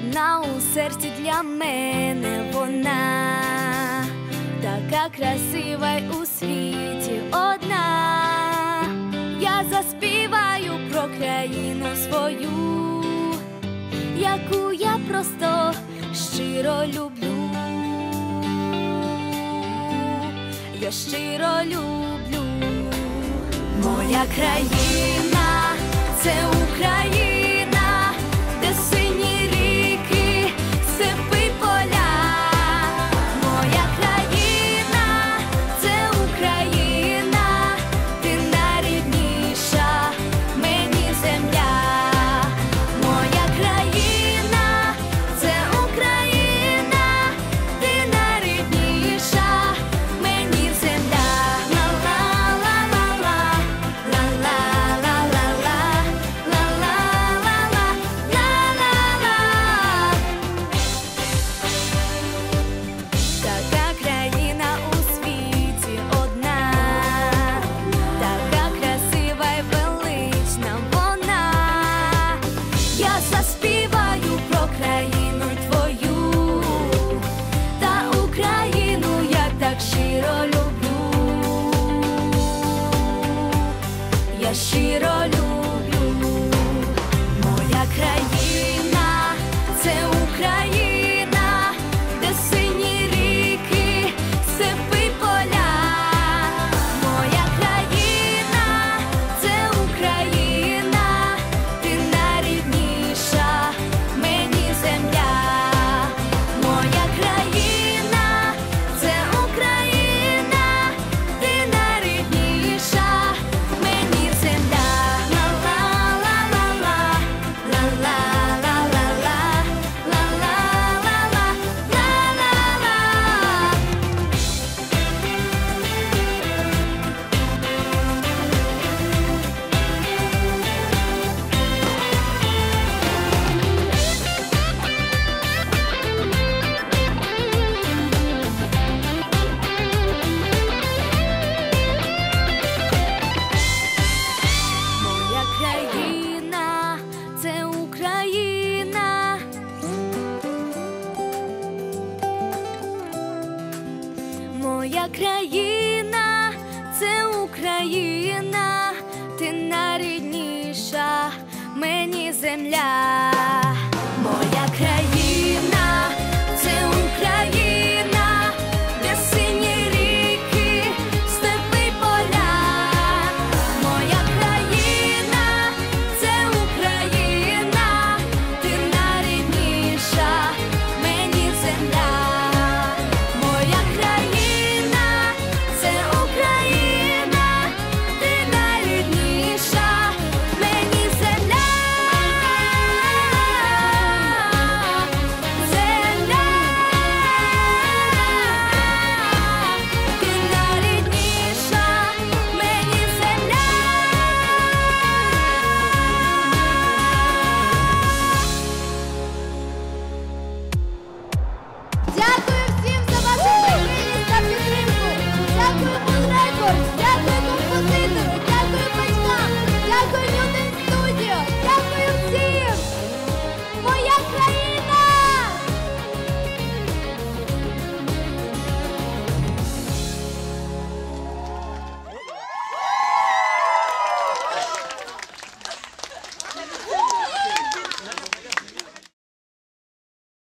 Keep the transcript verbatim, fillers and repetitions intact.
одна у серці для мене вона, така красива й у світі одна. Я заспіваю про країну свою, яку я просто щиро люблю. Я щиро люблю. Моя країна – це Україна, де сині ріки, степи, поля. Моя країна – це Україна, ти найрідніша мені земля. Моя країна – це Україна, ти найрідніша мені земля. Заспіваю про країну твою, та Україну я так щиро люблю. Я щиро люблю. Моя країна – це Україна, де сині ріки, степи, поля. Моя країна – це Україна, ти найрідніша мені земля. Моя країна – це Україна, ти найрідніша мені земля. Ла-ла-ла-ла-ла, ла-ла-ла-ла-ла, ла-ла-ла-ла, ла-ла-ла. Моя країна – це Україна. Моя країна – це Україна, ти найрідніша мені земля.